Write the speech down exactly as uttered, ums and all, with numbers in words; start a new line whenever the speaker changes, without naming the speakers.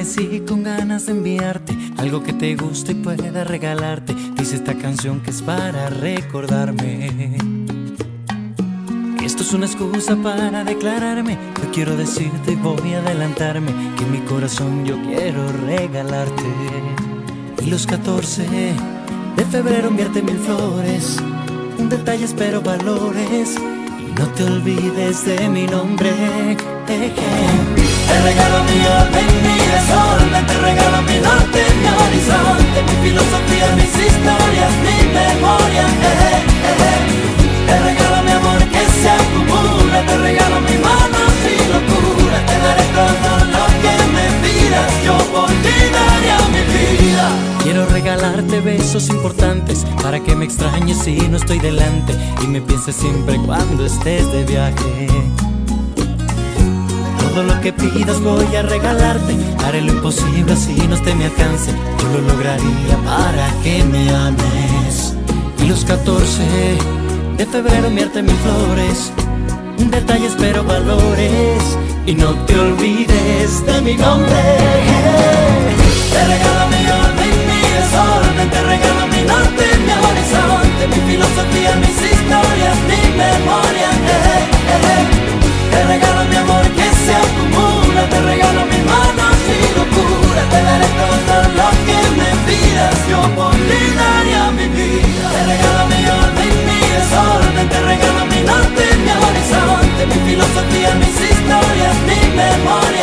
amanecí con ganas de enviarte algo que te guste y pueda regalarte. Dice esta canción que es para recordarme. Esto es una excusa para declararme. Yo quiero decirte y voy a adelantarme que en mi corazón yo quiero regalarte. Y los catorce de febrero enviarte mil flores, un detalle espero valores. Y no te olvides de mi nombre. eh, eh. Te regalo mi orden, mi desorden. Te regalo mi norte, mi horizonte, mi filosofía, mis historias, mi memoria. eh, eh, eh. Te regalo mi amor que se acumula. Te regalo mis manos y locura. Te daré todo lo que me pidas. Yo por ti daría mi vida. Quiero regalarte besos importantes para que me extrañes si no estoy delante y me pienses siempre cuando estés de viaje. Todo lo que pidas voy a regalarte. Haré lo imposible así no esté mi alcance. Yo lo lograría para que me ames. Y los catorce de febrero enviarte mil flores, un detalle espero valores. Y no te olvides de mi nombre. Te regalo mi orden, mi desorden. Te regalo mi norte, mi horizonte, mi filosofía, mis historias, mi memoria. eh, eh, eh. Te regalo mi amor que se acumula. Te regalo mis manos y locura. Te daré todo lo que me pidas. Yo por ti daría mi vida. Te regalo mi orden, mi desorden. Te regalo mi norte, mi horizonte, mi filosofía, mis historias, mi memoria.